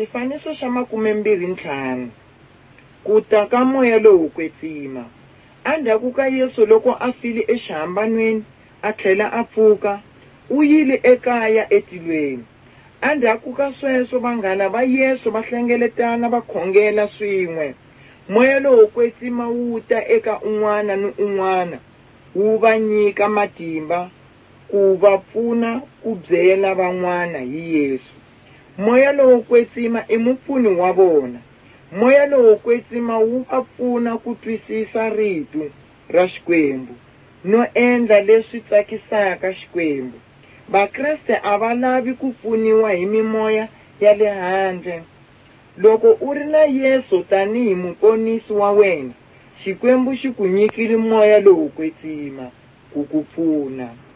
xifaniso xa 25 ku ta ka moya lowo kwetsima. Endzhaku ka Yesu loko a file exihambanweni a tlhela a pfuka, u yile ekaya etilweni. Endzhaku ka sweswo vanghana va Yesu va hlengeletana va khongela swin'we. Moya lowo kwetsima wu ta eka un'wana ni un'wana wu va nyika matimba ku va pfuna ku byela van'wana hi Yesu. Moya lowo kwetsima i mupfuni wa vona. Moya lowo kwetsima wu va pfuna ku twisisa rito ra Xikwembu no endla leswi tsakisaka Xikwembu. Vakreste a va lavi ku pfuniwa hi mimoya ya le handle. Loko u ri na Yesu tanihi muponisi wa wena, Xikwembu xi ku nyikile moya lowo kwetsima ku ku pfuna.